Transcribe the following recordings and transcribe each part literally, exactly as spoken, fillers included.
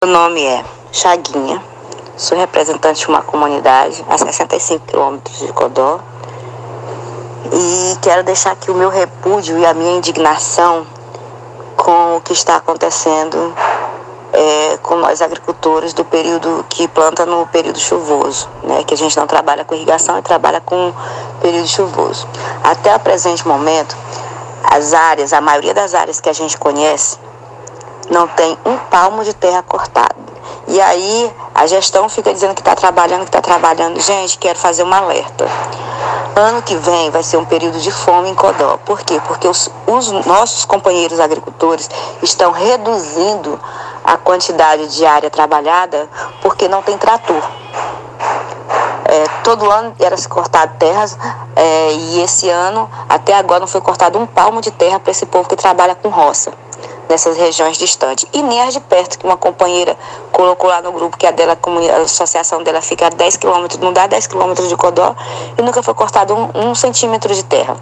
Meu nome é Chaguinha, sou representante de uma comunidade a sessenta e cinco quilômetros de Codó e quero deixar aqui o meu repúdio e a minha indignação com o que está acontecendo é, com nós agricultores do período que planta no período chuvoso, né? Que a gente não trabalha com irrigação e trabalha com período chuvoso. Até o presente momento, as áreas, a maioria das áreas que a gente conhece, não tem um palmo de terra cortado. E aí a gestão fica dizendo que está trabalhando, que está trabalhando. Gente, quero fazer um alerta. Ano que vem vai ser um período de fome em Codó. Por quê? Porque os, os nossos companheiros agricultores estão reduzindo a quantidade de área trabalhada porque não tem trator. É, todo ano era se cortado terras é, e esse ano, até agora, não foi cortado um palmo de terra para esse povo que trabalha com roça nessas regiões distantes. E nem as de perto, que uma companheira colocou lá no grupo que a, dela, a associação dela fica a dez quilômetros, não dá dez quilômetros de Codó, e nunca foi cortado um, um centímetro de terra.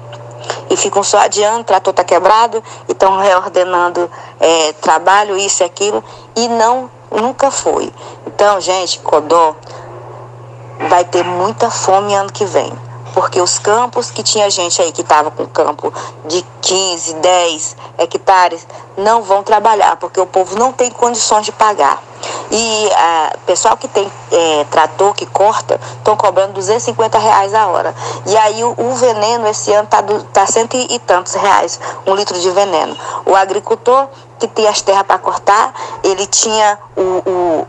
E ficam só adiando, o trator está quebrado, e estão reordenando é, trabalho, isso e aquilo, e não, nunca foi. Então, gente, Codó vai ter muita fome ano que vem. Porque os campos que tinha gente aí que estava com campo de quinze, dez hectares não vão trabalhar, porque o povo não tem condições de pagar. E o ah, pessoal que tem é, trator que corta, estão cobrando duzentos e cinquenta reais a hora. E aí o, o veneno esse ano está tá cento e tantos reais, um litro de veneno. O agricultor que tem as terras para cortar, ele tinha o, o,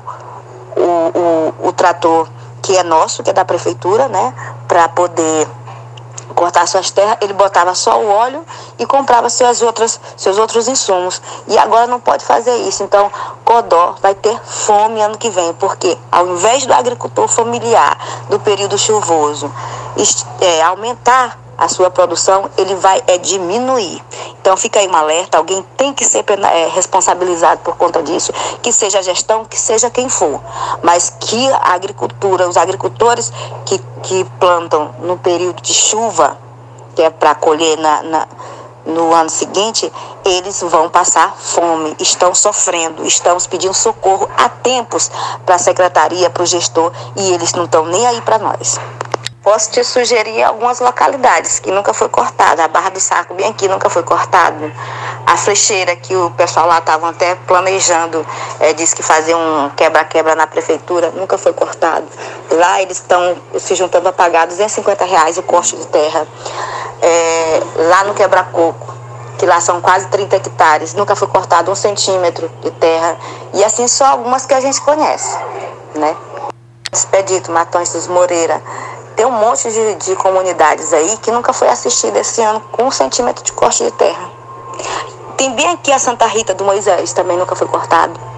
o, o, o trator que é nosso, que é da prefeitura, né, para poder cortar suas terras, ele botava só o óleo e comprava suas outras, seus outros insumos. E agora não pode fazer isso. Então, Codó vai ter fome ano que vem, porque ao invés do agricultor familiar do período chuvoso é, aumentar a sua produção, ele vai é, diminuir. Então fica aí um alerta, alguém tem que ser é, responsabilizado por conta disso, que seja a gestão, que seja quem for, mas que a agricultura, os agricultores que, que plantam no período de chuva, que é para colher na, na, no ano seguinte, eles vão passar fome, estão sofrendo, estamos pedindo socorro há tempos para a secretaria, para o gestor, e eles não estão nem aí para nós. Posso te sugerir algumas localidades que nunca foi cortada. A Barra do Saco, bem aqui, nunca foi cortado. A Frecheira, que o pessoal lá estavam até planejando, é, disse que fazer um quebra-quebra na prefeitura, nunca foi cortado. Lá eles estão se juntando a pagar duzentos e cinquenta reais o corte de terra. É, lá no Quebra-Coco, que lá são quase trinta hectares, nunca foi cortado um centímetro de terra. E assim só algumas que a gente conhece, né? Expedito, Matões dos Moreira. Tem um monte de, de comunidades aí que nunca foi assistida esse ano com um centímetro de corte de terra. Tem bem aqui a Santa Rita do Moisés, também nunca foi cortado.